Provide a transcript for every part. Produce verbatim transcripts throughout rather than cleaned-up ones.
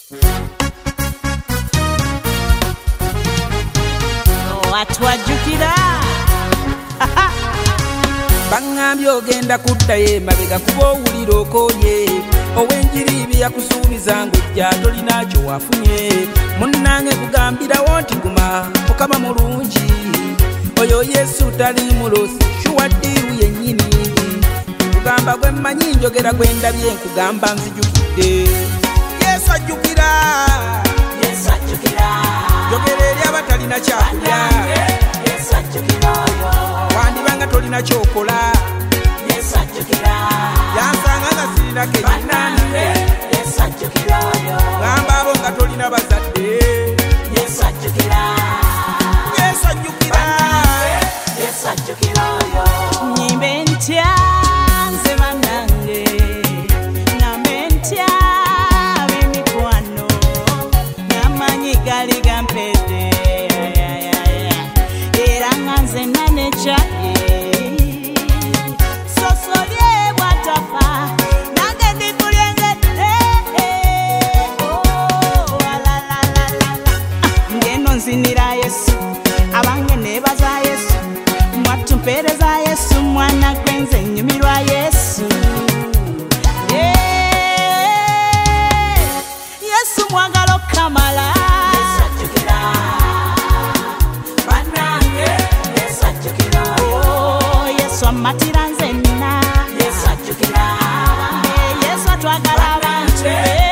Atwajukira bangambye ogenda kuddayo mabega kuba owulira okoye ow'enjiri byeyakusuubiza ng'ojja tolinakyo wafunye munnange kugambirawo nti guma mukama mulungi oyo Yesu tali mulosi shuwaddiru yennyini kugamba gwe mmanyi njogera gwe ndabye nkugamba nzijukidde Yesu ajjukira Yesu ajjukira njogera eri abatalina kyakulya Yesu ajjukira oyo wandibanga tolina kyokola Yesu ajjukira yansanga nga sirina kenyinanire Yesu ajjukira oyo gamba abo nga tolina bazadde Yesu ajjukira Yesu ajjukira Yesu ajjukira oyo nyimbe ntya nze bannange ngambe ntya b'emikwano n'amanyi gali gampedde era nga nze nanekyaye sosolye bwatafa nange ndikulyengedde ngeno nzinira Yesu abange nebaza Yesu mwatumpereza Yesu mwana gwenze nyumirwa Yesu Yesu mwagalo kamala Yesu ajjukira banange Yesu ajjukira oh Yesu amatira nze nina Yesu ajjukira Yesu atwagala abantu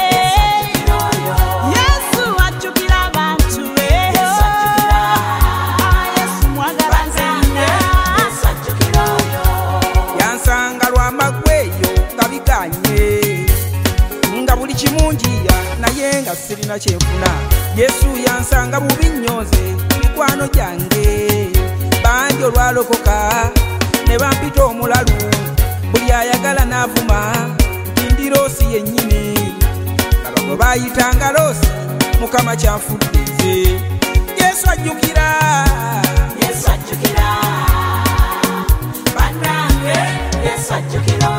Yesu ajjukira abantu Yesu ajjukira Yesu mwagala nze nina Yesu ajjukira yansanga lwamagweyo nga biganye nga buli kimu njiya naye nga sirina kyenfuna Yesu yansanga mu binnyoze mikwano gyange bangi olwalokoka ne bampita omulalu buli ayagala n'avuma ndi loosi yennyini kaba gwe baayitanga loosi mukama kyanfudde nze Yesu ajjukira Yesu ajjukira banange Yesu ajjukira